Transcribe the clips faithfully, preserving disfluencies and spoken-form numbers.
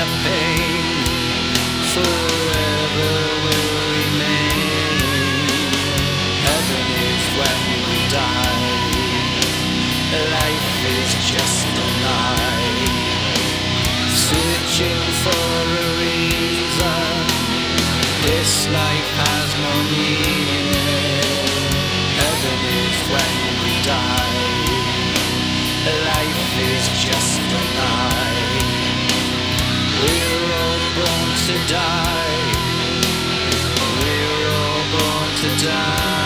pain forever will remain. Heaven is when we die. Life is just a lie. Searching for a reason. This life has no meaning. Heaven is when we die. Life is just a lie. We're all born to die. We're all born to die.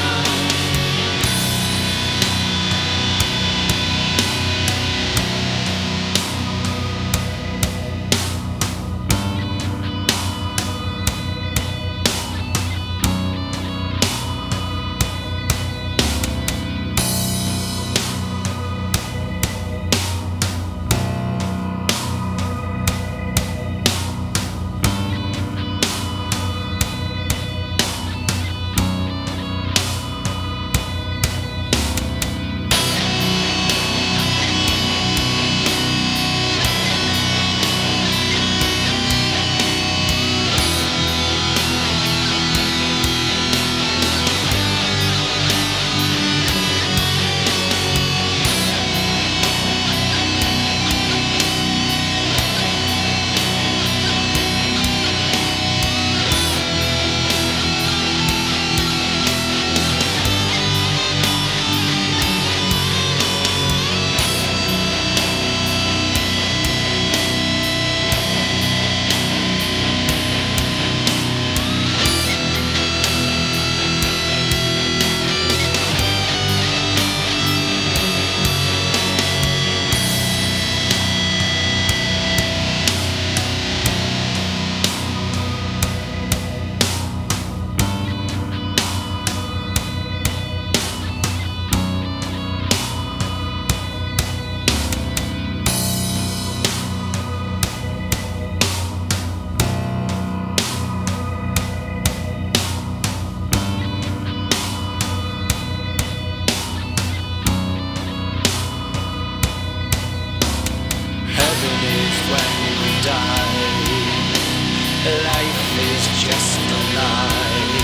Life is just a lie.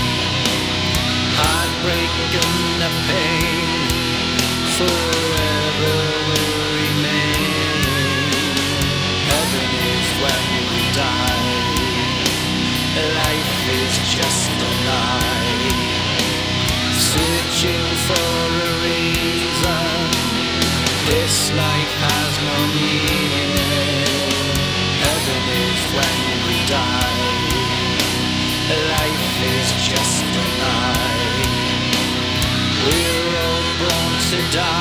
Heartbreak and the pain forever will remain. Heaven is when we die. Life is just a lie. Searching for a reason. This life has no meaning. Heaven is when we die. Life is just a lie. We're all born to die.